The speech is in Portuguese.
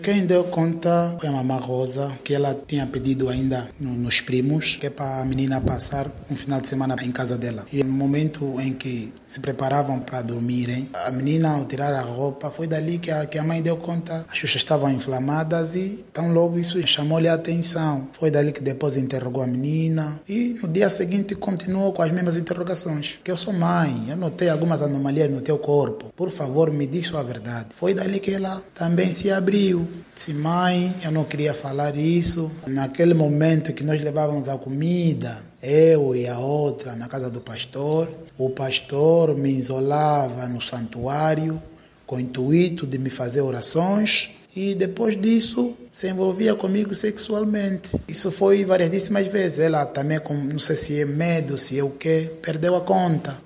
Quem deu conta foi a mamã Rosa, que ela tinha pedido ainda nos primos, que é para a menina passar um final de semana em casa dela. E no momento em que se preparavam para dormirem, a menina, ao tirar a roupa, foi dali que a mãe deu conta. As xuxas estavam inflamadas e tão logo isso chamou-lhe a atenção. Foi dali que depois interrogou a menina e no dia seguinte continuou com as mesmas interrogações. Que eu sou mãe, eu notei algumas anomalias no teu corpo. Por favor, me diz a verdade. Foi dali que ela também se abriu. Disse, mãe, eu não queria falar isso. Naquele momento que nós levávamos a comida, eu e a outra na casa do pastor, o pastor me isolava no santuário com o intuito de me fazer orações e depois disso se envolvia comigo sexualmente. Isso foi variedíssimas vezes. Ela também, não sei se é medo, se é o quê, perdeu a conta.